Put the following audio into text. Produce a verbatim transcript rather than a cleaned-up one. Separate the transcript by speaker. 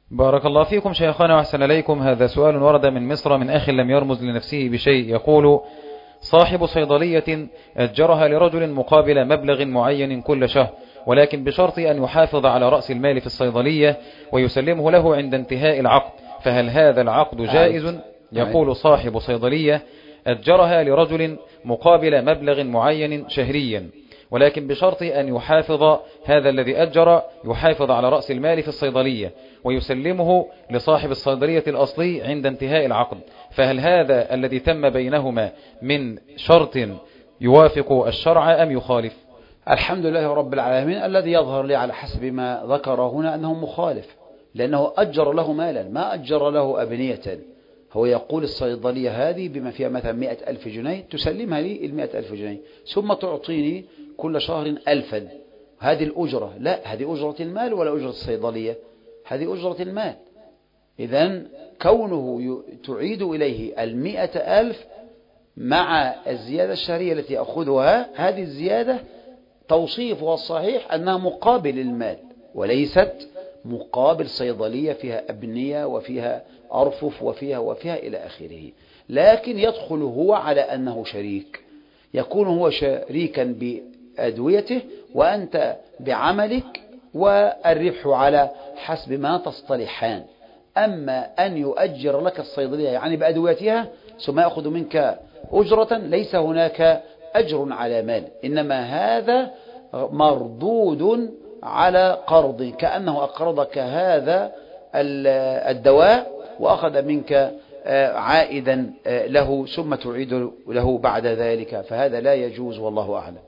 Speaker 1: بارك الله فيكم شيخنا وأحسن إليكم. هذا سؤال ورد من مصر من أخ لم يرمز لنفسه بشيء، يقول: صاحب صيدلية أجرها لرجل مقابل مبلغ معين كل شهر، ولكن بشرط أن يحافظ على رأس المال في الصيدلية ويسلمه له عند انتهاء العقد، فهل هذا العقد جائز؟ يقول صاحب صيدلية أجرها لرجل مقابل مبلغ معين شهريا، ولكن بشرط أن يحافظ هذا الذي أجر يحافظ على رأس المال في الصيدلية ويسلمه لصاحب الصيدلية الأصلي عند انتهاء العقد، فهل هذا الذي تم بينهما من شرط يوافق الشرع أم يخالف؟
Speaker 2: الحمد لله رب العالمين. الذي يظهر لي على حسب ما ذكر هنا أنه مخالف، لأنه أجر له مالا ما أجر له أبنية. هو يقول الصيدلية هذه بما فيها مثلا مئة ألف جنيه تسلمها لي المئة ألف جنيه ثم تعطيني كل شهر ألفا، هذه الأجرة. لا، هذه أجرة المال ولا أجرة الصيدلية؟ هذه أجرة المال. إذن كونه تعيد إليه المئة ألف مع الزيادة الشهرية التي يأخذها، هذه الزيادة توصيفها الصحيح أنها مقابل المال وليست مقابل صيدلية فيها أبنية وفيها أرفف وفيها وفيها إلى آخره. لكن يدخل هو على أنه شريك، يكون هو شريكا بأدويته وأنت بعملك، والربح على حسب ما تصطلحان. أما أن يؤجر لك الصيدلية يعني بأدويتها ثم يأخذ منك أجرة، ليس هناك أجر على مال، إنما هذا مردود على قرض، كأنه أقرضك هذا الدواء وأخذ منك عائدا له ثم تعيد له بعد ذلك، فهذا لا يجوز والله أعلم.